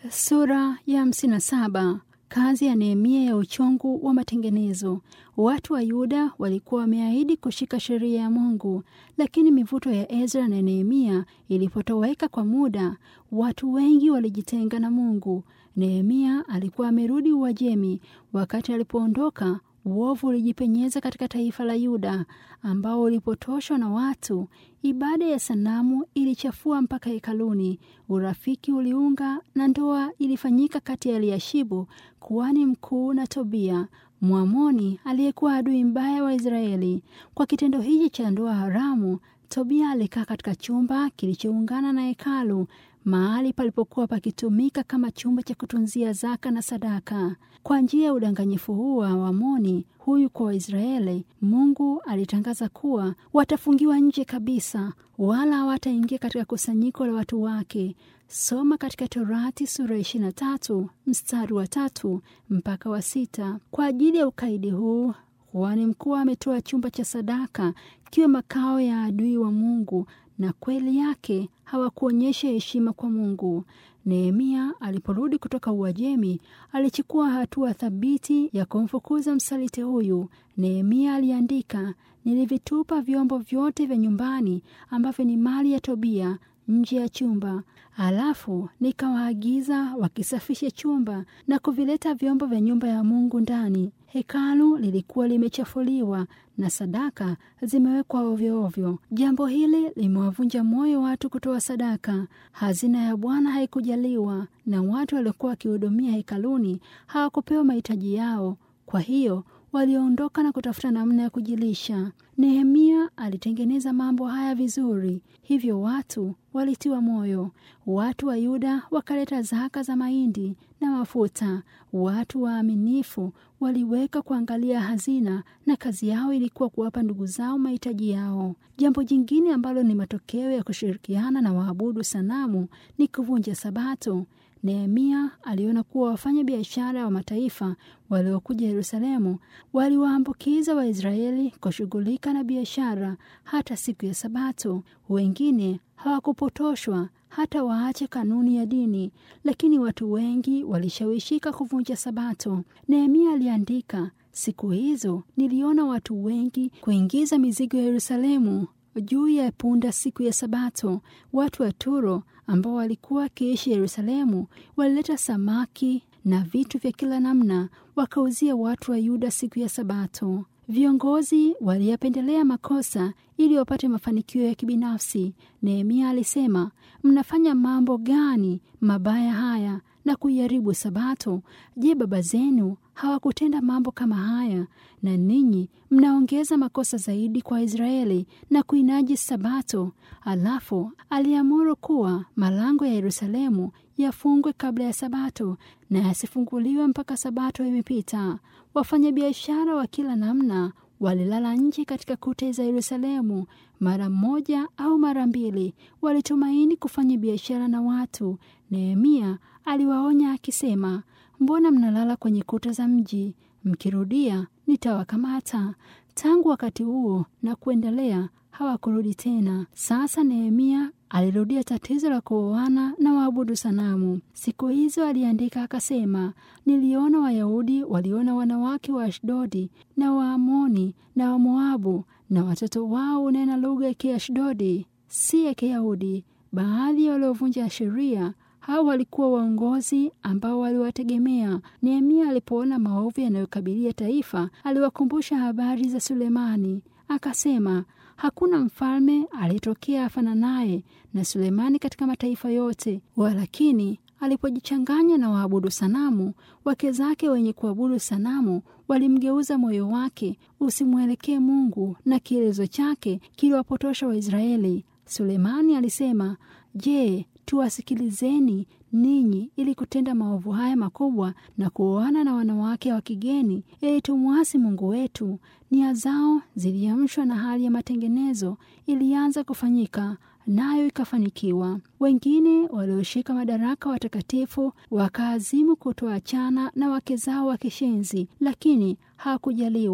Sura ya 57. Kazi ya Nehemia ya uchungu wa matengenezo. Watu wa Yuda walikuwa wameahidi kushika sheria ya Mungu, lakini mivuto ya Ezra na Nehemia ilipotoweka kwa muda, watu wengi walijitenga na Mungu. Nehemia alikuwa amerudi Uajemi. Wakati alipoondoka, uovu ulijipenyeza katika taifa la Yuda, ambao ulipotoshwa na watu. Ibada ya sanamu ilichafua mpaka hekaluni. Urafiki uliunga na ndoa ilifanyika kati ya Eliashibu, kuhani mkuu, na Tobia, Mwamoni aliyekuwa adui mbaya wa Israeli. Kwa kitendo hiki cha ndoa haramu, Tobia alikaa katika chumba kilichoungana na hekalu, mahali palipokuwa pakitumika kama chumba cha kutunzia zaka na sadaka. Kwa njia ya udanganyifu huu wa Waamoni huyu kwa Waisraeli, Mungu alitangaza kuwa watafungiwa nje kabisa, wala hawataingia katika kusanyiko la watu wake. Soma katika Torati sura 23 mstari wa 3 mpaka wa 6. Kwa ajili ya ukaidi huu, kuhani mkuu ametoa chumba cha sadaka kiwe makao ya adui wa Mungu, na kweli yake hawakuonyesha heshima kwa Mungu. Nehemia aliporudi kutoka Uajemi, alichukua hatua thabiti ya kumfukuza msaliti huyu. Nehemia aliandika, nilivitupa vyombo vyote vya nyumbani ambavyo ni mali ya Tobia nje ya chumba. Alafu nikawaagiza wakisafishe chumba na kuvileta vyombo vya nyumba ya Mungu ndani. Hekalu lilikuwa limechafuliwa na sadaka zimewekwa ovyo ovyo. Jambo hili limewavunja moyo watu kutoa sadaka. Hazina ya Bwana haikujaliwa, na watu waliokuwa wakihudumia hekaluni hawakupewa mahitaji yao. Kwa hiyo waliondoka na kutafuta namna ya kujilisha. Nehemia alitengeneza mambo haya vizuri, hivyo watu walitiwa moyo. Watu wa Yuda wakaleta zaka za mahindi na mafuta. Watu waaminifu waliweka kuangalia hazina, na kazi yao ilikuwa kuwapa ndugu zao mahitaji yao. Jambo jingine ambalo ni matokeo ya kushirikiana na waabudu sanamu ni kuvunja Sabato. Nehemia aliona kuwa wafanya biashara wa mataifa waliokuja Yerusalemu waliwaambukiza Waisraeli kushughulika na biashara hata siku ya Sabato. Wengine hawakupotoshwa hata waache kanuni ya dini, lakini watu wengi walishawishika kuvunja Sabato. Nehemia aliandika, siku hizo niliona watu wengi kuingiza mizigo ya Yerusalemu juu ya punda siku ya Sabato. Watu wa Turo ambao walikuwa wakiishi Yerusalemu walileta samaki na vitu vya kila namna wakauzia watu wa Yuda siku ya Sabato. Viongozi waliyapendelea makosa ili wapate mafanikio ya kibinafsi. Nehemia alisema, mnafanya mambo gani mabaya haya na kuiharibu Sabato? Je, baba zenu hawakutenda mambo kama haya? Na ninyi mnaongeza makosa zaidi kwa Israeli na kuinajisi Sabato. Alafu aliamuru kuwa malango ya Yerusalemu yafungwe kabla ya Sabato na yasifunguliwe mpaka Sabato imepita. Wafanyabiashara wa kila namna walilala nje katika kuta za Yerusalemu mara moja au mara mbili. Walitumaini kufanya biashara na watu. Nehemia aliwaonya akisema, mbona mnalala kwenye kuta za mji? Mkirudia nitawakamata. Tangu wakati huo na kuendelea hawakurudi tena. Sasa Nehemia alirudia tatizo la kuoana na waabudu sanamu. Siku hizo aliandika akasema, niliona Wayahudi waliona wanawake wa Ashdodi na Waamoni na Wamoabu, na watoto wao unena lugha ya Kiashdodi, si ya Kiyahudi. Baadhi waliovunja sheria hao walikuwa waongozi ambao waliwategemea. Nehemia alipoona maovu yanayokabilia taifa, aliwakumbusha habari za Sulemani. Akasema, hakuna mfalme alitokea afananaye na Sulemani katika mataifa yote. Walakini alipojichanganya na waabudu sanamu, wake zake wenye kuabudu sanamu walimgeuza moyo wake usimwelekee Mungu, na kielezo chake kiliwapotosha Waisraeli. Sulemani alisema, je, tuwasikilizeni ninyi ili kutenda maovu haya makubwa na kuoana na wanawake wa kigeni ili tumwasi Mungu wetu? Nia zao ziliamshwa na hali ya matengenezo ilianza kufanyika, nayo ikafanikiwa. Wengine walioshika madaraka watakatifu wakaazimu kutoachana na wake zao wa kishenzi, lakini hawakujaliwa.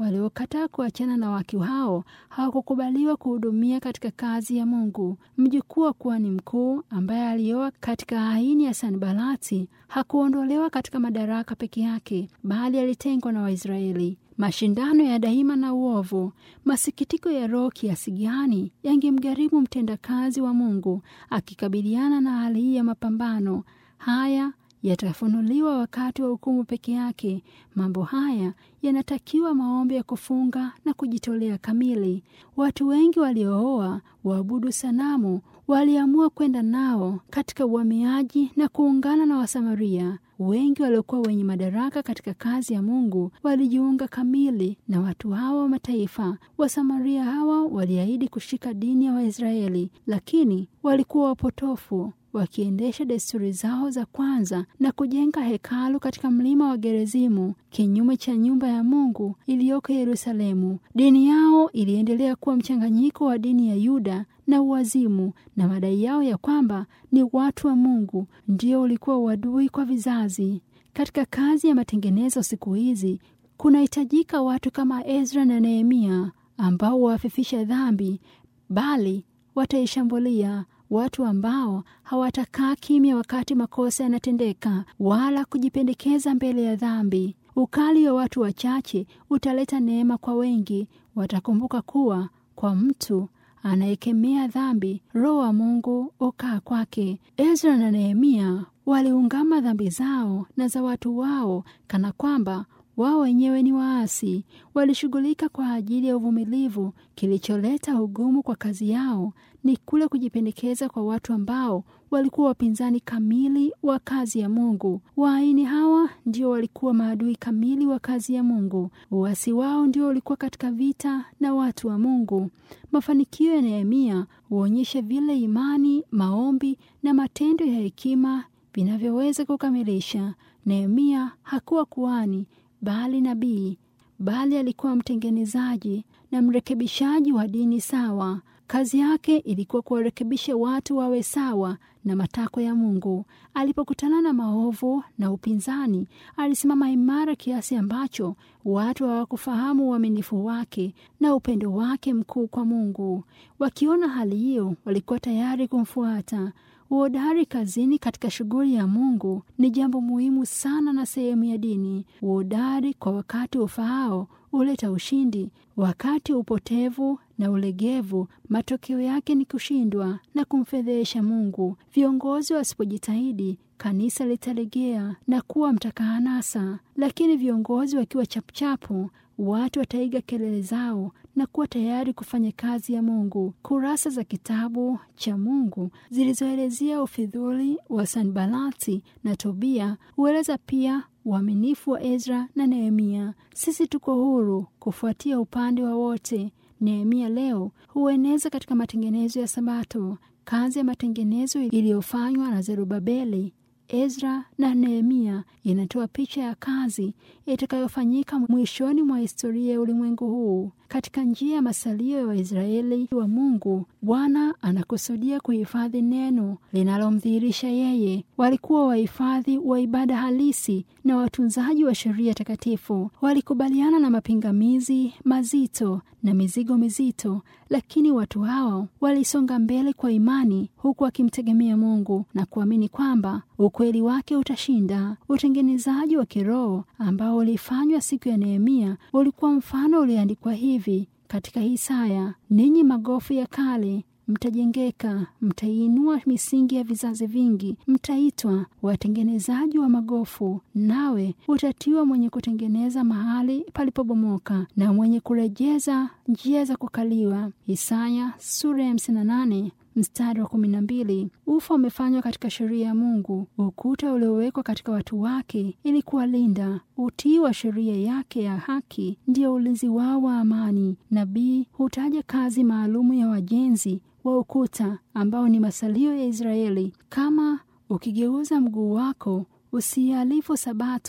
waliokataa kuachana na wake hao hawakukubaliwa kuhudumia katika kazi ya Mungu. Mjukuu wa kuhani mkuu ambaye alioa katika aini ya Sanbalati hakuondolewa katika madaraka peke yake, bali alitengwa na Waisraeli. Mashindano ya daima na uovu, masikitiko ya roho kiasi gani yangemgharimu mtendakazi wa Mungu akikabiliana na hali hii ya mapambano. Haya yatafunuliwa wakati wa hukumu peke yake. Mambo haya yanatakiwa maombi ya kufunga na kujitolea kamili. Watu wengi waliooa waabudu sanamu waliamua kwenda nao katika uhamiaji na kuungana na Wasamaria. Wengi waliokuwa wenye madaraka katika kazi ya Mungu walijiunga kamili na watu hawa wa mataifa. Wasamaria hawa waliahidi kushika dini ya Waisraeli, lakini walikuwa wapotofu, wakiendesha desturi zao za kwanza na kujenga hekalu katika mlima wa Gerizimu, kinyume cha nyumba ya Mungu iliyoko Yerusalemu. Dini yao iliendelea kuwa mchanganyiko wa dini ya Yuda na uwazimu, na madai yao ya kwamba ni watu wa Mungu ndio ulikuwa uadui kwa vizazi. Katika kazi ya matengenezo siku hizi kunahitajika watu kama Ezra na Nehemia ambao wafifisha dhambi bali wataishambulia, watu ambao hawatakaa kimya wakati makosa yanatendeka wala kujipendekeza mbele ya dhambi. Ukali wa watu wachache utaleta neema kwa wengi. Watakumbuka kuwa kwa mtu anayekemea dhambi, Roho wa Mungu ukaa kwake. Ezra na Nehemia waliungama dhambi zao na za watu wao kana kwamba wao wenyewe ni waasi. Walishughulika kwa ajili ya uvumilivu. Kilicholeta ugumu kwa kazi yao ni kule kujipendekeza kwa watu ambao walikuwa wapinzani kamili wa kazi ya Mungu. Waaini hawa ndio walikuwa maadui kamili wa kazi ya Mungu. Uasi wao ndio ulikuwa katika vita na watu wa Mungu. Mafanikio ya Nehemia huonyesha vile imani, maombi na matendo ya hekima vinavyoweza kukamilisha. Nehemia hakuwa kuhani bali nabii, bali alikuwa mtengenezaji na mrekebishaji wa dini sawa. Kazi yake ilikuwa kuwarekebisha watu wawe sawa na matakwa ya Mungu. Alipokutana na maovu na upinzani, alisimama imara kiasi ambacho watu hawakufahamu uaminifu wake na upendo wake mkuu kwa Mungu. Wakiona hali hiyo, walikuwa tayari kumfuata. Uhodari kazini katika shughuli ya Mungu ni jambo muhimu sana na sehemu ya dini. Uhodari kwa wakati ufaao huleta ushindi. Wakati upotevu na ulegevu, matokeo yake ni kushindwa na kumfedhesha Mungu. Viongozi wasipojitahidi, kanisa litalegea na kuwa mtakaanasa. Lakini viongozi wakiwa chapuchapu, watu wataiga kelele zao na kuwa tayari kufanya kazi ya Mungu. Kurasa za kitabu cha Mungu zilizoelezea ufidhuli wa Sanbalati na Tobia hueleza pia uaminifu wa Ezra na Nehemia. Sisi tuko huru kufuatia upande wa wote. Nehemia leo hueneza katika matengenezo ya Sabato. Kazi ya matengenezo iliyofanywa na Zerubabeli, Ezra na Nehemia inatoa picha ya kazi itakayofanyika mwishoni mwa historia ya ulimwengu huu. Katika njia ya masalio ya Waisraeli wa Mungu, Bwana anakusudia kuhifadhi neno linalomdhihirisha yeye. Walikuwa wahifadhi wa ibada halisi na watunzaji wa sheria takatifu. Walikubaliana na mapingamizi mazito na mizigo mizito, lakini watu hao walisonga mbele kwa imani, huku wakimtegemea Mungu na kuamini kwamba ukweli wake utashinda. Utengenezaji wa kiroho ambao ulifanywa siku ya Nehemia ulikuwa mfano ulioandikwa hivi katika Isaya: ninyi magofu ya kale mtajengeka, mtaiinua misingi ya vizazi vingi, mtaitwa watengenezaji wa magofu, nawe utatiwa mwenye kutengeneza mahali palipobomoka na mwenye kurejeza njia za kukaliwa. Isaya sura ya 58 mstari wa 12. Ufa umefanywa katika sheria ya Mungu, ukuta uliowekwa katika watu wake ili kuwalinda. Utii wa sheria yake ya haki ndio ulinzi wao wa amani. Nabii hutaja kazi maalumu ya wajenzi wa ukuta ambao ni masalio ya Israeli. Kama ukigeuza mguu wako usihalifu Sabato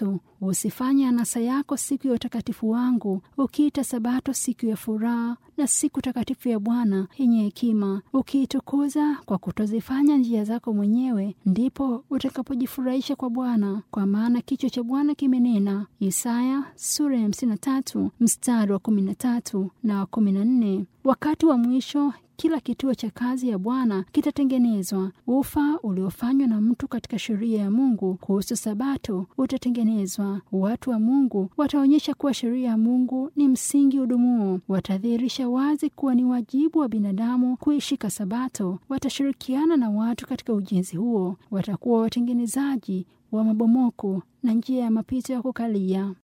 Usifanye anasa yako siku ya utakatifu wangu, ukiita Sabato siku ya furaha na siku takatifu ya Bwana yenye hekima, ukiitukuza kwa kutozifanya njia zako mwenyewe, ndipo utakapojifurahisha kwa Bwana, kwa maana kichwa cha Bwana kimenena. Isaya sura ya 53 mstari wa 13 na wa 14. Wakati wa mwisho kila kituo cha kazi ya Bwana kitatengenezwa. Ufa uliofanywa na mtu katika sheria ya Mungu kuhusu Sabato utatengenezwa. Watu wa Mungu wataonyesha kuwa sheria ya Mungu ni msingi udumuo. Watadhihirisha wazi kuwa ni wajibu wa binadamu kuishika Sabato. Watashirikiana na watu katika ujenzi huo. Watakuwa watengenezaji wa mabomoko na njia ya mapito ya kukalia.